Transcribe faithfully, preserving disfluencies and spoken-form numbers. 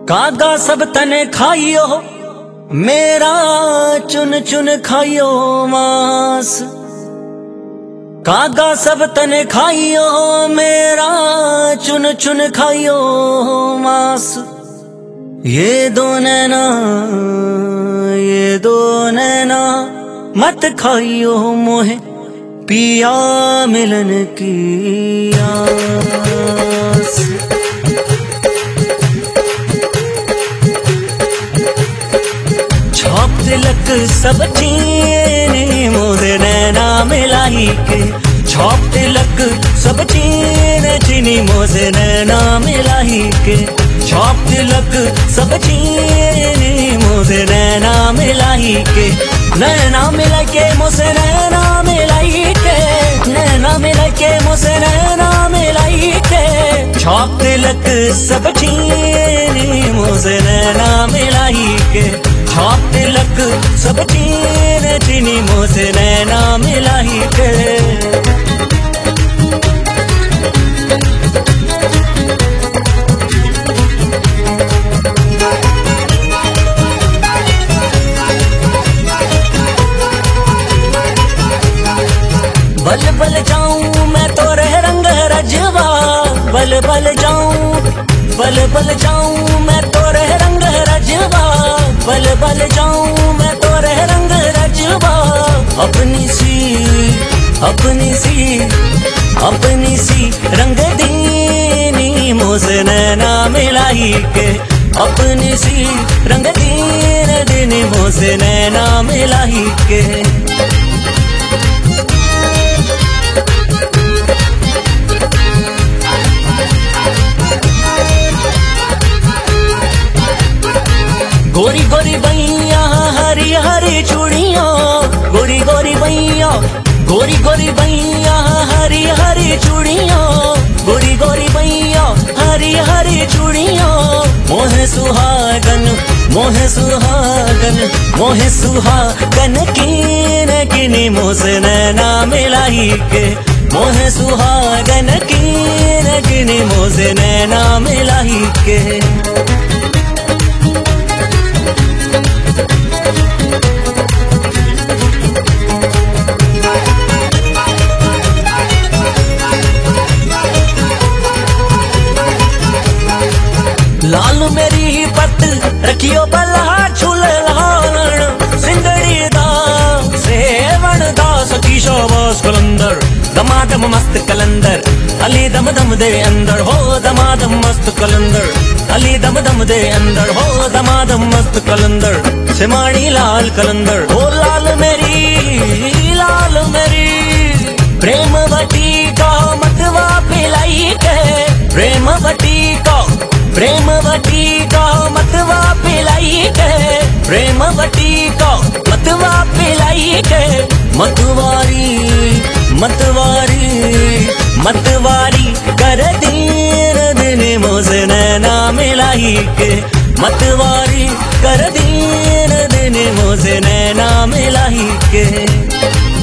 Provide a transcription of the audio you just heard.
कागा सब तने खाइयो मेरा चुन चुन खाइयो मांस। कागा सब तने खाइयो मेरा चुन चुन खाइयो मांस। ये दो नैना ये दो नैना मत खाइयो मोहे पिया मिलन की आस। छाप तिलक सब चीन मोरे नैना मिलाई के। छाप तिलक सब चीन चीनी मोसे नैना मिलाई के। छाप तिलक सब चीनी मोसे नैना मिलाई के। नैना मिला के मोसे नैना मिलाई के। नैना मिला के मोसे नैना मिलाई के। छाप तिलक सब चीनी मोसे नैना मिलाई के। छाप तिलक सब चीन चीनी मोसे नैना मिलाई के। बल बल जाऊं मैं तोरे रंग रजवा। बल बल जाऊं बल बल जाऊं मैं तोरे रंग रजवा। बल बल जाऊं मैं तोरे रंग रजवा। अपनी सी अपनी सी अपनी सी रंग दीनी मोसे नैना मिलाई के। अपनी सी रंग दीन दीनी मोसे नैना मिलाई के। गोरी गोरी बैया हरी हरी चूड़िया। गोरी गोरी बैया गोरी गोरी बैया हरी हरी चूड़िया। गोरी गोरी बैया हरी हरी चूड़िया। मोहे सुहागन मोहे सुहागन मोहे सुहागन कीन किनी मोसे नैना मिलाई के। मोहे सुहागन कीन किनी मोसे नैना मिलाई के। लाल मेरी पत रखियो बल्हा झूल लालन। सिंगड़ी दा सेवन दा सखी शाबाश कलंदर। दमादम मस्त कलंदर अली दम दम दे अंदर हो। दमादम मस्त कलंदर अली दम दम दे अंदर हो। दमादम मस्त कलंदर सिमाड़ी लाल कलंदर हो। लाल मेरी लाल मेरी प्रेम वटी का मतवा पिलाई के। प्रेम वटी का प्रेम वटी का मतवा पिलाई के। प्रेम वटी का मतवा पिलाई के। मतवारी मतवारी मतवारी कर दीन दिन मोसे नैना मिलाई के। मतवारी कर दीन दिन मोसे नैना मिलाई के।